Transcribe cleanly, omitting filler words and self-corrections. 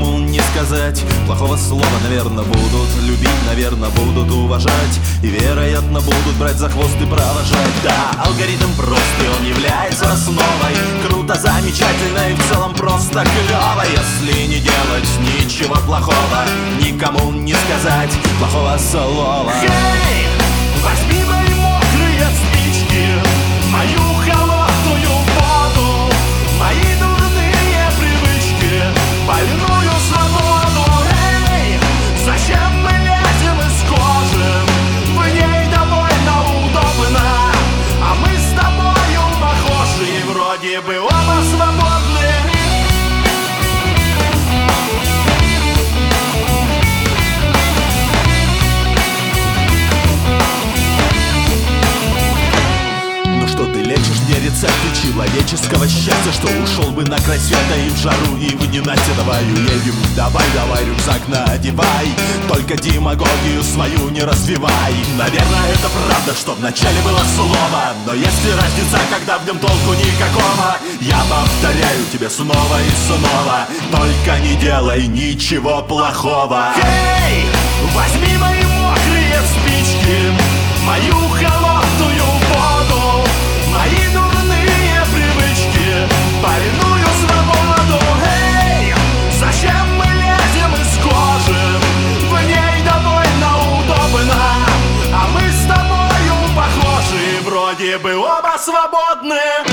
никому не сказать плохого слова. Наверное, будут любить, наверное, будут уважать, и, вероятно, будут брать за хвост и провожать. Да, алгоритм простый, он является основой. Круто, замечательно и в целом просто клево. Если не делать ничего плохого, никому не сказать плохого слова. Эй, возьми мои мокрые спички, мою холодную воду, мои дурные привычки, больную свободу. Эй, зачем мы лезем из кожи? В ней довольно удобно, а мы с тобою похожи, и вроде бы оба свободны. Мне рецепты человеческого счастья, что ушел бы на край света и в жару, и в ненастье. Давай уедем, давай, рюкзак надевай, только демагогию свою не развивай. Наверное, это правда, что вначале было слово, но есть ли разница, когда в нем толку никакого? Я повторяю тебе снова и снова, только не делай ничего плохого. Эй, возьми мои мокрые спички, мою холодную воду, мои дурные привычки, больную свободу. Эй, зачем мы лезем из кожи? В ней довольно удобно, а мы с тобою похожи, вроде бы оба свободны.